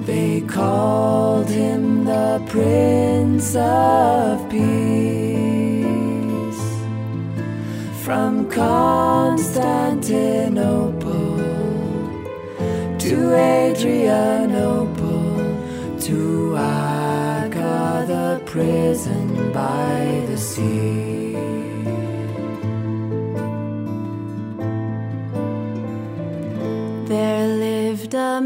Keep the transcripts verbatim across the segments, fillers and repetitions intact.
They called him the Prince of Peace. From Constantinople to Adrianople, to Agatha prison by the sea. There lived a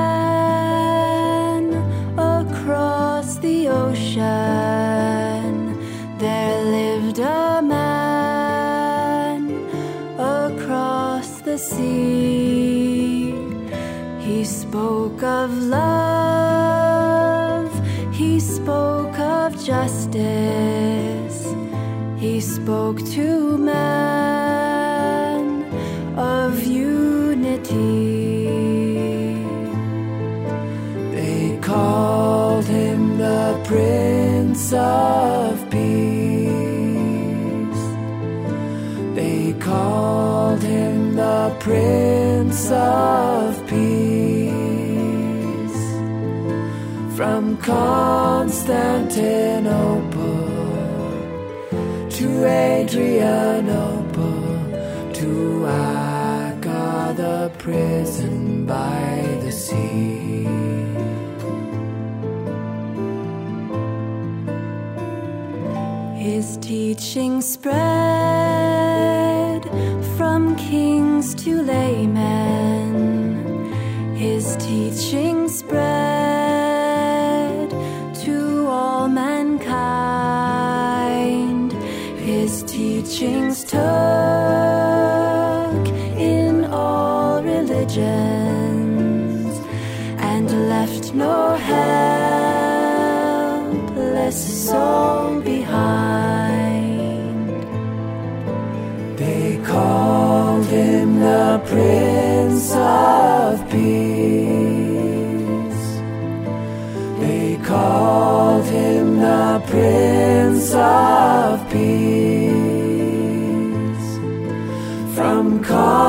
man across the ocean. There lived a man across the sea. He spoke of love, he spoke of justice, he spoke to man of unity. They called him the Prince of Peace. They called him the Prince of Peace. From Constantinople to Adrianople, to Agatha prison by the sea. His teaching spread from kings to laymen. His teaching spread to all mankind. His teachings took in all religions and left no helpless soul behind. They called him the Prince of Peace. They called him the Prince of Peace. From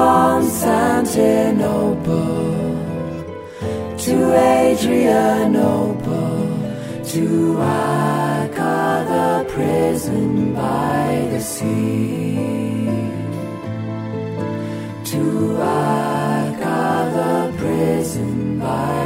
Constantinople to Adrianople, to Agatha prison by the sea. To Agatha prison by